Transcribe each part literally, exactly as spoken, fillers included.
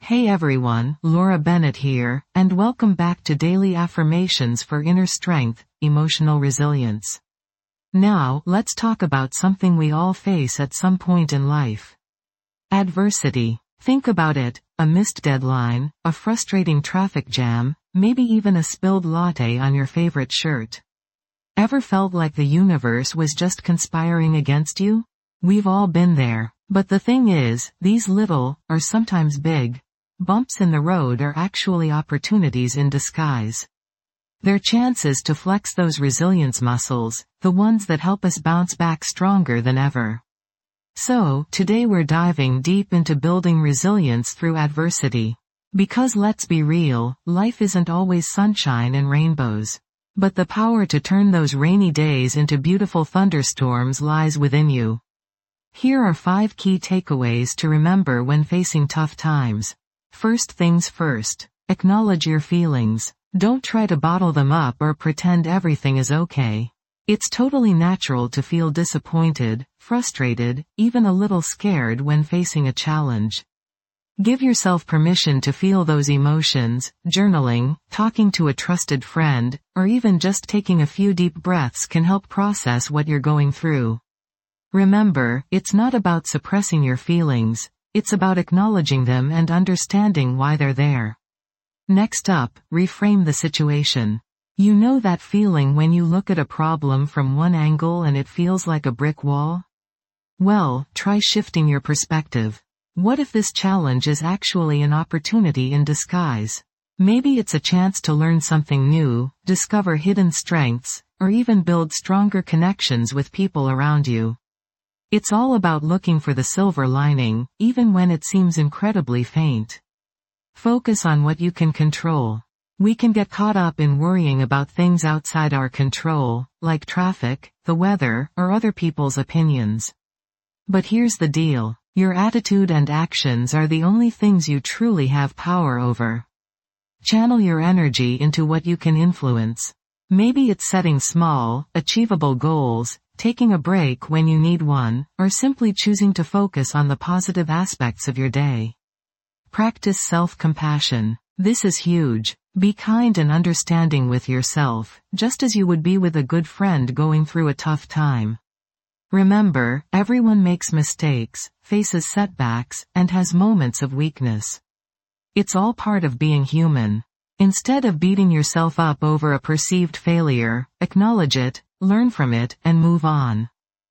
Hey everyone, Laura Bennett here, and welcome back to Daily Affirmations for Inner Strength, Emotional Resilience. Now, let's talk about something we all face at some point in life. Adversity. Think about it, a missed deadline, a frustrating traffic jam, maybe even a spilled latte on your favorite shirt. Ever felt like the universe was just conspiring against you? We've all been there. But the thing is, these little, or sometimes big, bumps in the road are actually opportunities in disguise. They're chances to flex those resilience muscles, the ones that help us bounce back stronger than ever. So, today we're diving deep into building resilience through adversity. Because let's be real, life isn't always sunshine and rainbows. But the power to turn those rainy days into beautiful thunderstorms lies within you. Here are five key takeaways to remember when facing tough times. First things first. Acknowledge your feelings. Don't try to bottle them up or pretend everything is okay. It's totally natural to feel disappointed, frustrated, even a little scared when facing a challenge. Give yourself permission to feel those emotions. Journaling, talking to a trusted friend, or even just taking a few deep breaths can help process what you're going through. Remember, it's not about suppressing your feelings. It's about acknowledging them and understanding why they're there. Next up, reframe the situation. You know that feeling when you look at a problem from one angle and it feels like a brick wall? Well, try shifting your perspective. What if this challenge is actually an opportunity in disguise? Maybe it's a chance to learn something new, discover hidden strengths, or even build stronger connections with people around you. It's all about looking for the silver lining, even when it seems incredibly faint. Focus on what you can control. We can get caught up in worrying about things outside our control, like traffic, the weather, or other people's opinions. But here's the deal. Your attitude and actions are the only things you truly have power over. Channel your energy into what you can influence. Maybe it's setting small, achievable goals, taking a break when you need one, or simply choosing to focus on the positive aspects of your day. Practice self-compassion. This is huge. Be kind and understanding with yourself, just as you would be with a good friend going through a tough time. Remember, everyone makes mistakes, faces setbacks, and has moments of weakness. It's all part of being human. Instead of beating yourself up over a perceived failure, acknowledge it, learn from it, and move on.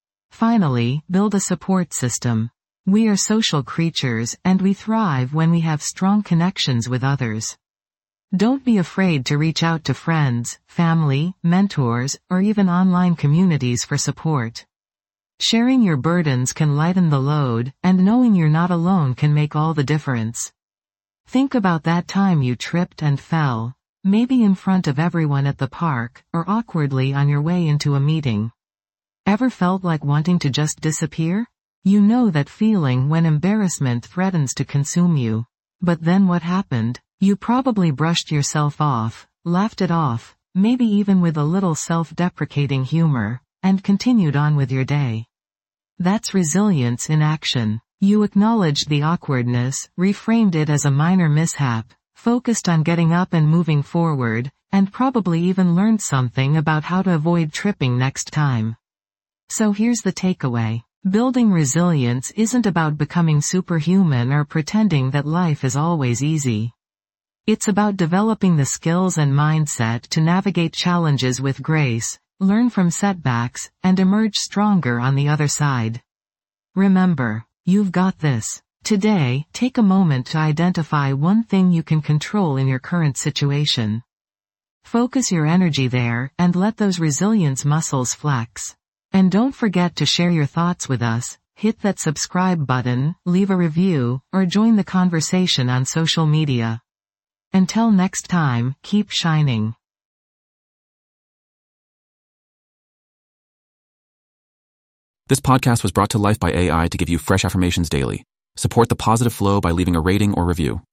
Finally, build a support system. We are social creatures, and we thrive when we have strong connections with others. Don't be afraid to reach out to friends, family, mentors, or even online communities for support. Sharing your burdens can lighten the load, and knowing you're not alone can make all the difference. Think about that time you tripped and fell, maybe in front of everyone at the park, or awkwardly on your way into a meeting. Ever felt like wanting to just disappear? You know that feeling when embarrassment threatens to consume you. But then what happened? You probably brushed yourself off, laughed it off, maybe even with a little self-deprecating humor, and continued on with your day. That's resilience in action. You acknowledged the awkwardness, reframed it as a minor mishap, focused on getting up and moving forward, and probably even learned something about how to avoid tripping next time. So here's the takeaway. Building resilience isn't about becoming superhuman or pretending that life is always easy. It's about developing the skills and mindset to navigate challenges with grace, learn from setbacks, and emerge stronger on the other side. Remember, you've got this. Today, take a moment to identify one thing you can control in your current situation. Focus your energy there, and let those resilience muscles flex. And don't forget to share your thoughts with us, hit that subscribe button, leave a review, or join the conversation on social media. Until next time, keep shining. This podcast was brought to life by A I to give you fresh affirmations daily. Support the positive flow by leaving a rating or review.